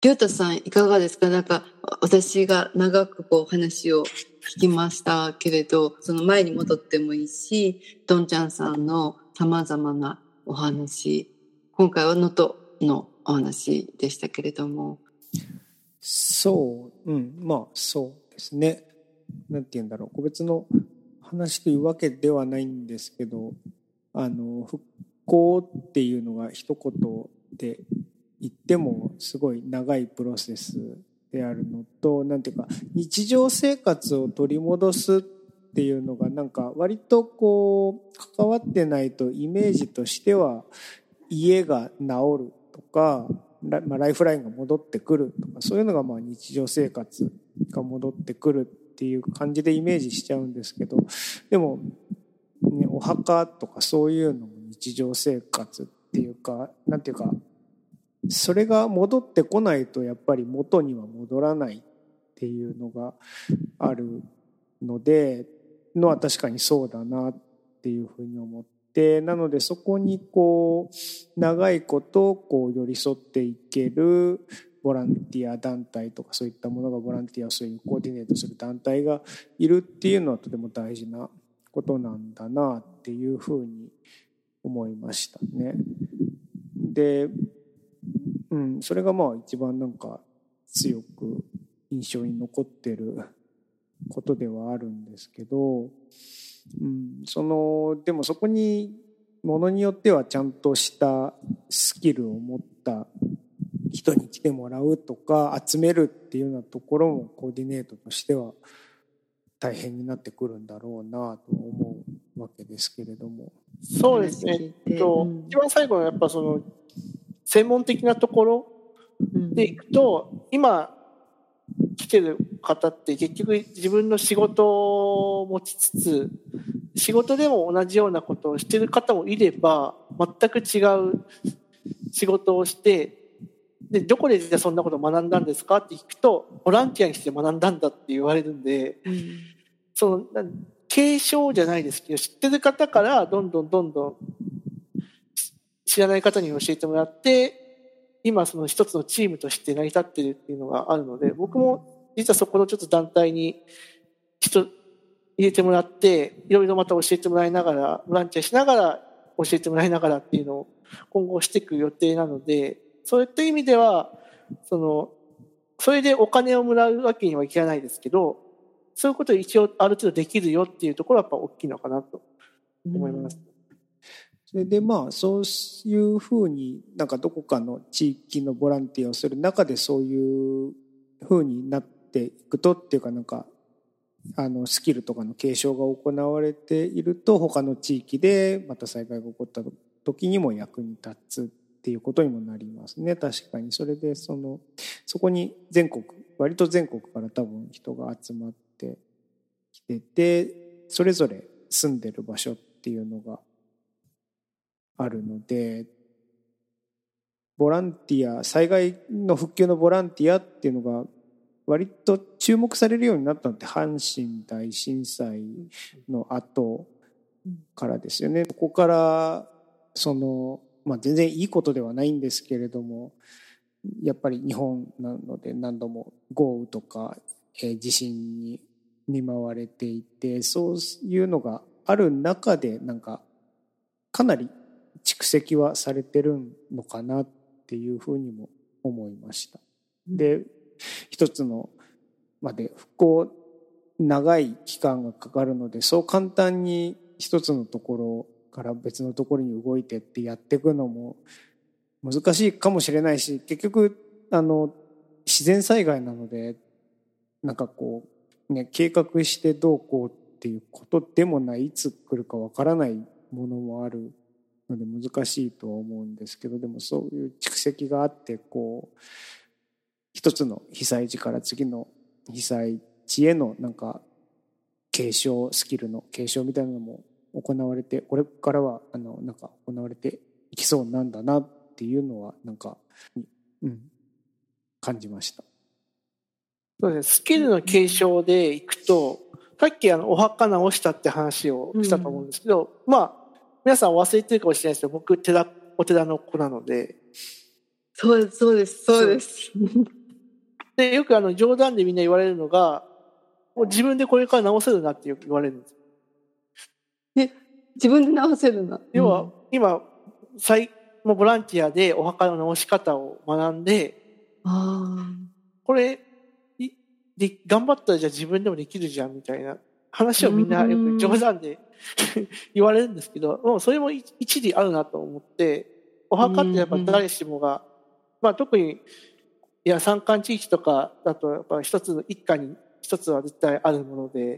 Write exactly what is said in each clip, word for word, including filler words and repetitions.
亮太さんいかがですか？なんか私が長くこう話を聞きましたけれど、その前に戻ってもいいし、どんちゃんさんのさまざまなお話、今回は能登のお話でしたけれども。 そう、うん、まあそうですね。なんて言うんだろう、個別の話というわけではないんですけど、あの復興っていうのが一言で言ってもすごい長いプロセスであるのと、なんていうか日常生活を取り戻すっていうのがなんか割とこう関わってないとイメージとしては家が治るとか、まあ、ライフラインが戻ってくるとか、そういうのがまあ日常生活が戻ってくるっていう感じでイメージしちゃうんですけど、でも、ね、お墓とかそういうのも日常生活っていうか、なんていうかそれが戻ってこないとやっぱり元には戻らないっていうのがあるのでのは確かにそうだなっていうふうに思って、なのでそこにこう長いことこう寄り添っていけるボランティア団体とかそういったものがボランティアをそういうコーディネートする団体がいるっていうのはとても大事なことなんだなっていうふうに思いましたね。で、うん、それがまあ一番なんか強く印象に残ってることではあるんですけど、うん、そのでもそこにものによってはちゃんとしたスキルを持った人に来てもらうとか集めるっていうようなところもコーディネートとしては大変になってくるんだろうなと思うわけですけれども。 そうですね、えっと、うん、一番最後のやっぱその専門的なところでいくと、うん、今来てる方って結局自分の仕事を持ちつつ仕事でも同じようなことをしてる方もいれば全く違う仕事をしてでどこでじゃあそんなことを学んだんですかって聞くとボランティアにして学んだんだって言われるんで、うん、その継承じゃないですけど知ってる方からどんどんどんどん知らない方に教えてもらって今その一つのチームとして成り立ってるっていうのがあるので僕も実はそこのちょっと団体に人入れてもらっていろいろまた教えてもらいながらボランティアしながら教えてもらいながらっていうのを今後していく予定なのでそういった意味ではそのそれでお金をもらうわけにはいかないですけどそういうことを一応ある程度できるよっていうところはやっぱ大きいのかなと思います。うんそれでまあそういうふうになんかどこかの地域のボランティアをする中でそういうふうになっていくとっていうかなんかあのスキルとかの継承が行われていると他の地域でまた災害が起こった時にも役に立つっていうことにもなりますね。確かにそれでそのそこに全国割と全国から多分人が集まってきててそれぞれ住んでる場所っていうのがあるのでボランティア災害の復旧のボランティアっていうのが割と注目されるようになったのって阪神大震災の後からですよね。ここからその、まあ、全然いいことではないんですけれどもやっぱり日本なので何度も豪雨とか、えー、地震に見舞われていてそういうのがある中でなんかかなり蓄積はされてるのかなっていうふうにも思いました。で、一つのまで復興長い期間がかかるのでそう簡単に一つのところから別のところに動いてってやっていくのも難しいかもしれないし結局あの自然災害なのでなんかこうね計画してどうこうっていうことでもないいつ来るかわからないものもあるので難しいとは思うんですけどでもそういう蓄積があってこう一つの被災地から次の被災地へのなんか継承スキルの継承みたいなのも行われてこれからはあのなんか行われていきそうなんだなっていうのはなんか、うん、感じました。 そうですね、スキルの継承でいくとさっきあのお墓直したって話をしたと思うんですけど、うん、まあ皆さん忘れてるかもしれないですけど僕寺お寺の子なのでそうです、そうです、そうです。 で、よくあの冗談でみんな言われるのが、もう自分でこれから直せるなってよく言われるんです。 え、自分で直せるな。 要は、うん、今、最、もうボランティアでお墓の直し方を学んで、 あこれで、頑張ったらじゃあ自分でもできるじゃんみたいな話をみんなよく冗談で言われるんですけど、もうそれも一理あるなと思って、お墓ってやっぱ誰しもが、まあ特に、いや山間地域とかだとやっぱ一つの一家に一つは絶対あるもので、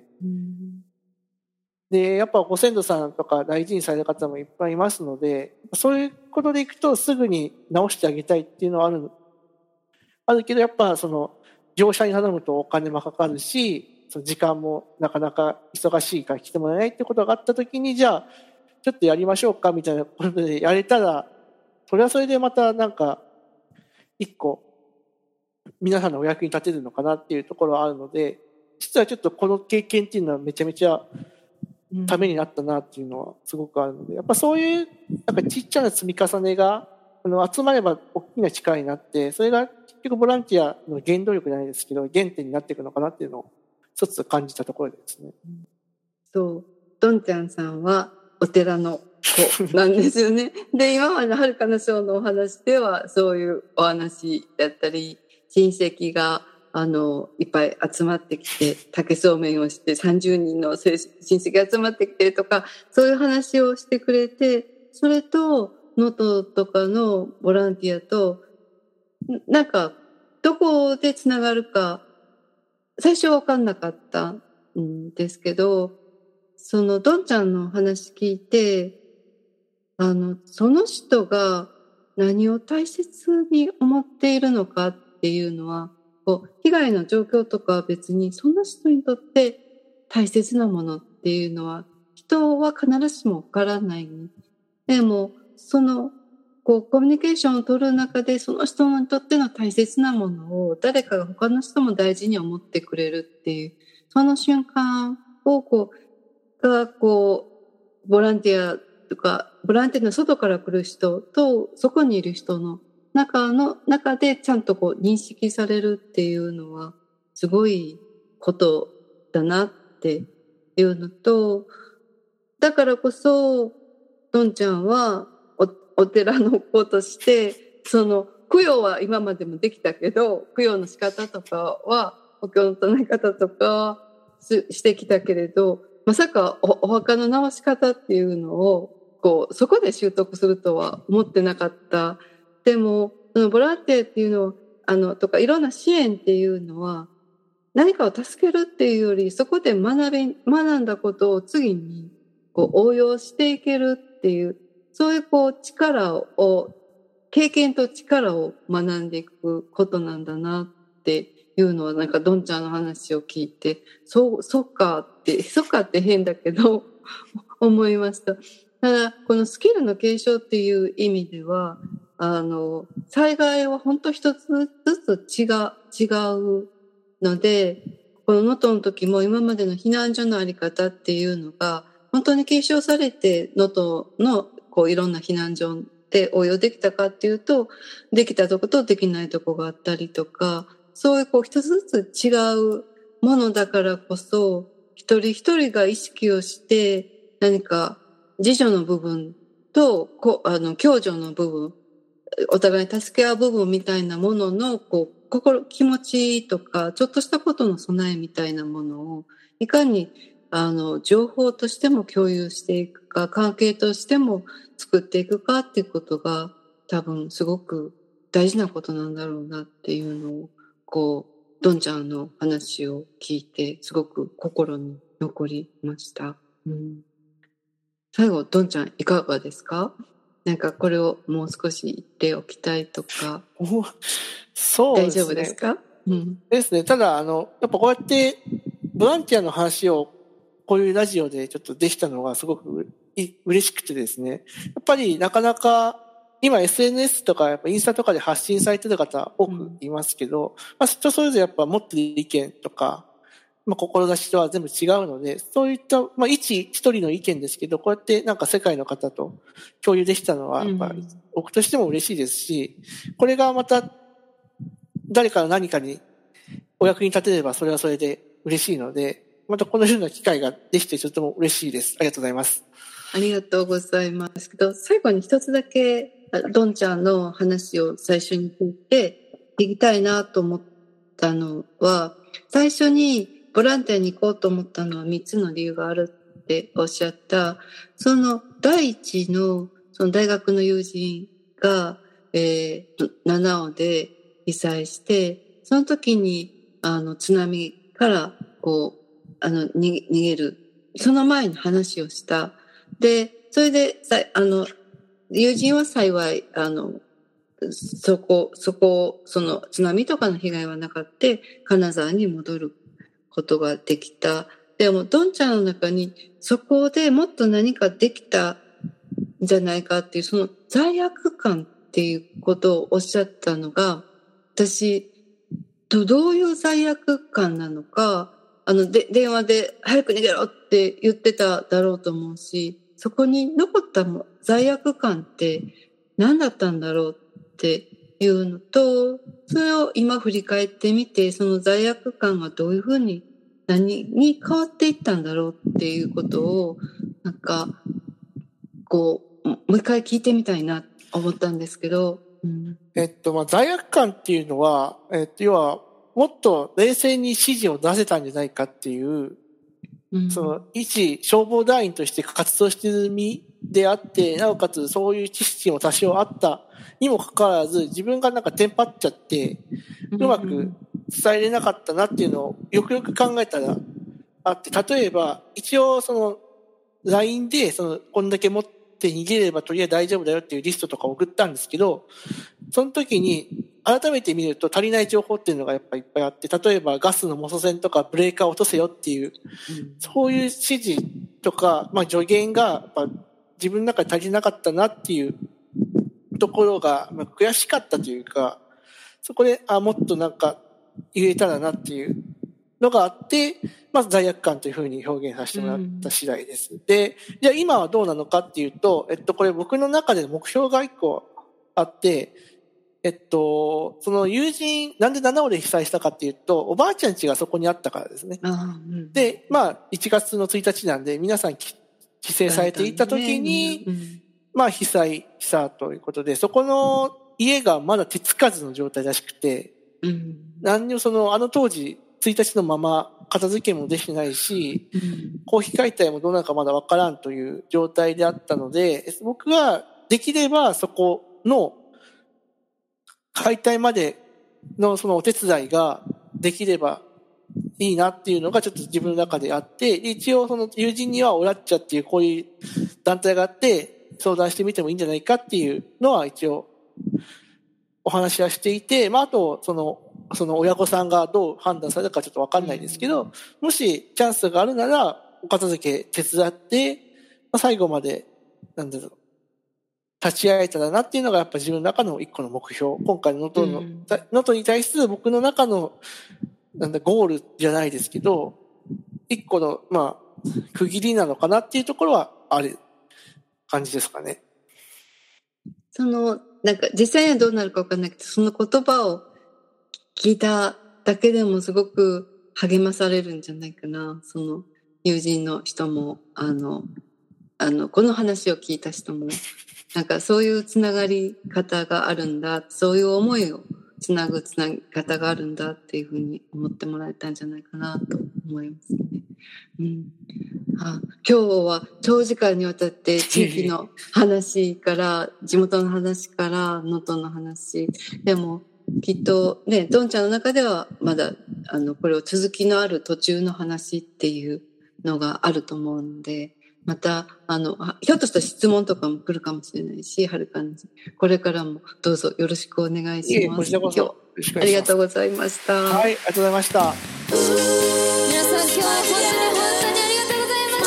で、やっぱご先祖さんとか大事にされる方もいっぱいいますので、そういうことでいくとすぐに直してあげたいっていうのはある、あるけどやっぱその業者に頼むとお金もかかるし、その時間もなかなか忙しいから来てもらえないってことがあった時に、じゃあちょっとやりましょうかみたいなことでやれたら、それはそれでまたなんか一個皆さんのお役に立てるのかなっていうところはあるので、実はちょっとこの経験っていうのはめちゃめちゃためになったなっていうのはすごくあるので、やっぱそういうなんかちっちゃな積み重ねがあの集まれば大きな力になって、それが結局ボランティアの原動力じゃないですけど原点になっていくのかなっていうのを一つ感じたところですね。 そう、どんちゃんさんはお寺の子なんですよね。で、今まではるかな章のお話ではそういうお話だったり、親戚があのいっぱい集まってきて竹そうめんをしてさんじゅうにんの親戚が集まってきてとか、そういう話をしてくれて、それと能登とかのボランティアとなんかどこでつながるか最初分かんなかったんですけど、そのどんちゃんの話聞いて、あのその人が何を大切に思っているのかっていうのは、こう被害の状況とかは別にその人にとって大切なものっていうのは人は必ずしも分からない。でもそのこうコミュニケーションを取る中でその人にとっての大切なものを誰かが他の人も大事に思ってくれるっていう、その瞬間をこうがこうボランティアとかボランティアの外から来る人とそこにいる人の中の中でちゃんとこう認識されるっていうのはすごいことだなっていうのと、だからこそどんちゃんはお, お寺の子としてその供養は今までもできたけど、供養の仕方とかはお経の唱え方とかしてきたけれど、まさか お, お墓の直し方っていうのをこうそこで習得するとは思ってなかった。でもそのボランティアっていうのをあのとかいろんな支援っていうのは何かを助けるっていうより、そこで学び学んだことを次にこう応用していけるっていう、そういうこう力を経験と力を学んでいくことなんだなっていうのは、なんかどんちゃんの話を聞いて、そうそっかってそっかって変だけど思いました。ただこのスキルの継承っていう意味では、あの災害は本当一つずつ違う違うので、この能登の時も今までの避難所のあり方っていうのが本当に継承されて能登のこういろんな避難所で応用できたかっていうと、できたとことできないとこがあったりとか、そういうこう一つずつ違うものだからこそ、一人一人が意識をして何か自助の部分とこあの共助の部分、お互い助け合う部分みたいなもののこう心気持ちとかちょっとしたことの備えみたいなものをいかにあの情報としても共有していくか、関係としても作っていくかっていうことが多分すごく大事なことなんだろうなっていうのをこうどんちゃんの話を聞いてすごく心に残りました。うん、最後どんちゃんいかがですか？なんかこれをもう少し言っておきたいとか。 そうですね。 大丈夫ですか？うん。 ですね。ただあのやっぱこうやってボランティアの話をこういうラジオでちょっとできたのがすごく嬉しくてですね。やっぱりなかなか今 エスエヌエス とかやっぱインスタとかで発信されてる方多くいますけど、うん、まあ人それぞれやっぱ持ってる意見とかまあ、志とは全部違うので、そういった、まあ、一一人の意見ですけど、こうやってなんか世界の方と共有できたのは、やっぱり僕としても嬉しいですし、これがまた誰かの何かにお役に立てればそれはそれで嬉しいので、またこのような機会ができてとても嬉しいです。ありがとうございます。 ありがとうございます。けど、最後に一つだけ、ドンちゃんの話を最初に聞いて、聞きたいなと思ったのは、最初にボランティアに行こうと思ったのはみっつの理由があるっておっしゃった、その第一の、その大学の友人が、えー、七尾で被災して、その時に、あの、津波から、こう、あの、逃げる。その前に話をした。で、それで、あの、友人は幸い、あの、そこ、そこ、その津波とかの被害はなかった、金沢に戻ることができた。でも、ドンちゃんの中に、そこでもっと何かできたんじゃないかっていう、その罪悪感っていうことをおっしゃったのが、私、どういう罪悪感なのか、あの、で、電話で早く逃げろって言ってただろうと思うし、そこに残った罪悪感って何だったんだろうっていうのと、それを今振り返ってみて、その罪悪感がどういうふうに何に変わっていったんだろうっていうことを、なんか、こう、もう一回聞いてみたいなと思ったんですけど。うん、 えっと、まあ、罪悪感っていうのは、えっと、要は、もっと冷静に指示を出せたんじゃないかっていう、うん、その、一消防団員として活動している身であって、なおかつそういう知識も多少あったにもかかわらず、自分がなんかテンパっちゃって、うまく伝えれなかったなっていうのをよくよく考えたらあって、例えば、一応その、ライン で、その、こんだけ持って逃げればとりあえず大丈夫だよっていうリストとか送ったんですけど、その時に、改めて見ると足りない情報っていうのがやっぱいっぱいあって、例えばガスの元栓とかブレーカーを落とせよっていう、うん、そういう指示とか、まあ助言がやっぱ自分の中で足りなかったなっていうところが、まあ、悔しかったというか、そこで、あ、もっとなんか言えたらなっていうのがあって、まず罪悪感というふうに表現させてもらった次第です。うん、で、じゃあ今はどうなのかっていうと、えっと、これ僕の中で目標が一個あって、えっと、その友人、なんで七尾で被災したかっていうと、おばあちゃん家がそこにあったからですね。うん、で、まあ、いちがつのついたちなんで、皆さん帰省されていた時に、ねうん、まあ、被災したということで、そこの家がまだ手つかずの状態らしくて、うん、何にもその、あの当時、ついたちのまま片付けもできてないし、うん、公費解体もどうなるかまだわからんという状態であったので、僕はできればそこの解体までのそのお手伝いができればいいなっていうのがちょっと自分の中であって、一応その友人にはオラッチャっていうこういう団体があって相談してみてもいいんじゃないかっていうのは一応お話はしていて、まああとそのその親御さんがどう判断されるかちょっとわかんないですけど、もしチャンスがあるならお片付け手伝って、まあ、最後までなんだろう立ち会えたらなっていうのがやっぱ自分の中の一個の目標。今回の能登の、能登に対する僕の中のなんだゴールじゃないですけど、一個のまあ区切りなのかなっていうところはある感じですかね。 そのなんか実際にはどうなるかわかんないけど、その言葉を聞いただけでもすごく励まされるんじゃないかな。その友人の人もあのあのこの話を聞いた人も。なんかそういうつながり方があるんだ、そういう思いをつなぐつなぎ方があるんだっていうふうに思ってもらえたんじゃないかなと思いますね。うん、あ今日は長時間にわたって地域の話から地元の話から能登の話でもきっとねどんちゃんの中ではまだあのこれを続きのある途中の話っていうのがあると思うので。また、あの、ひょっとしたら質問とかも来るかもしれないし、はるかに、これからもどうぞよろしくお願いします。 いえ、こちらこそよろしくお願いします。 ありがとうございました。 はい、ありがとうございました。 皆さん、今日は本当にありがとうございま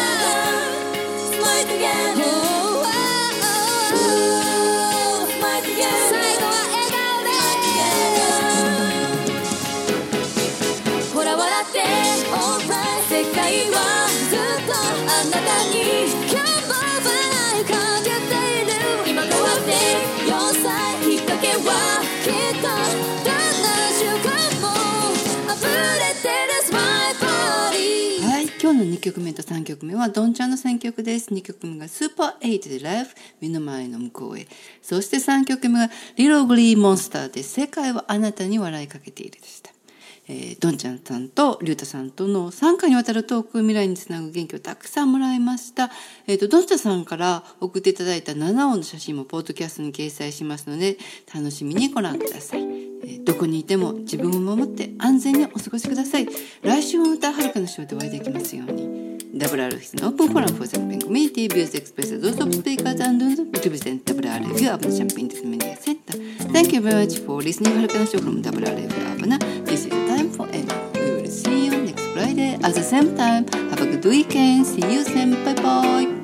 した。最後は笑顔で。ほら、笑って。 きっとどんな瞬間も溢れてるスマイルボディ。 はい、今日のにきょくめとさんきょくめはどんちゃんの選曲です。にきょくめがスーパーエイトでライフ目の前の向こうへ。そしてさんきょくめがリログリーモンスターで世界はあなたに笑いかけているでした。えー、どんちゃんさんとりゅうたさんとのさんかいにわたるトーク、未来につなぐ元気をたくさんもらいました。えっと、どんちゃんさんから送っていただいたななおんの写真もポッドキャストに掲載しますので、楽しみにご覧ください。えー、どこにいても自分を守って安全にお過ごしください。来週もまたはるかのショーでお会いできますように。ダブルアールエフ is an open forum for Champagne community, views expressed those of speakers and represent ダブルアールエフ Urban Champagne Media Center. Thank you very much for listening. はるかのショー from ダブルアールエフ Urban. This is the time for ending. We will see you next Friday at the same time. Have a good weekend. See you soon. Bye bye.